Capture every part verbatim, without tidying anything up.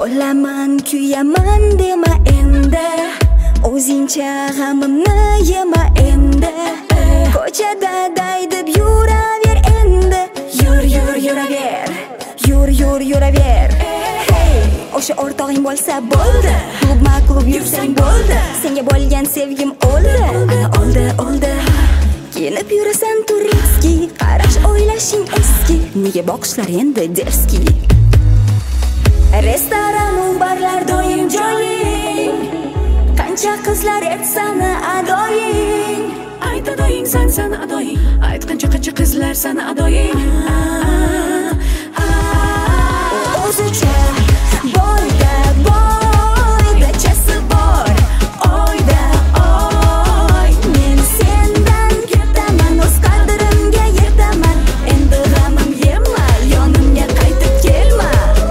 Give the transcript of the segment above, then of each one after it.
Olaman kuyaman dema endi, o'zingcha g'amimni yema endi. Ko'chada daydib yuraver endi, yur yur yuraver, yur yur yuraver. Hey, o'sha o'rtog'ing bo'lsa bo'ldi, klubma klub yursang bo'ldi. Senga bo'lgan sevgim o'ldi, ana o'ldi o'ldi. Kelib yurasan turistki, qarash o'ylashing eski, nega boqishlar endi derski. Restoran u barlar doim joying, qancha qizlar etsani adoying. Ayt adoying san san adoying, ayt qancha qancha qizlar sana adoying. O'zicha boyda boyda chasi bor, oyda oy. Men sendan ketaman, o'z qadrimga yetaman. Endi g'amim yema, yonimga qaytib kelma.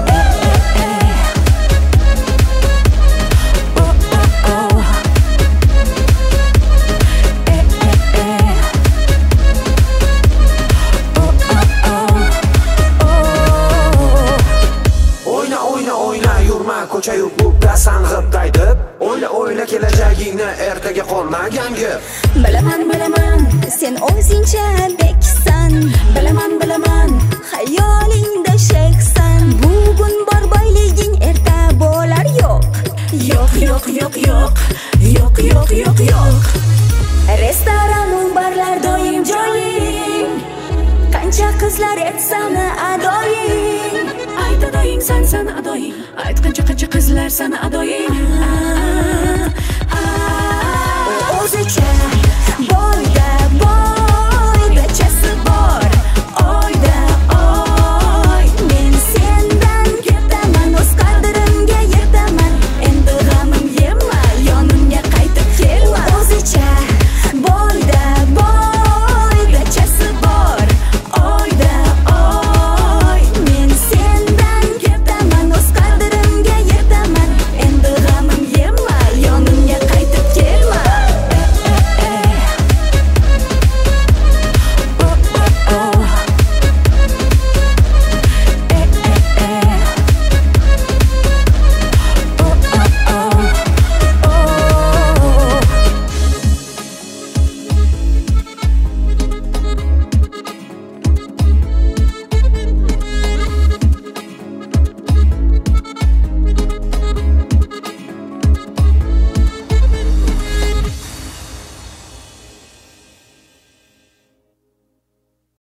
Ko'chayu klubda sang'ib daydib, o'yla o'yla kelajagingni, ertaga qolmagan gap. Bilaman bilaman, sen o'zingcha beksan. Bilaman bilaman, xayolingda shayxsan. Bugun bor boyliging, erta bo'lar yo'q. Yo'q yo'q yo'q yo'q, yo'q yo'q yo'q yo'q. Restoran u barlar doim joying, qancha qizlar etsani adoying. Ayt adoying san san adoying, ayt qancha qancha qizlar sana adoying.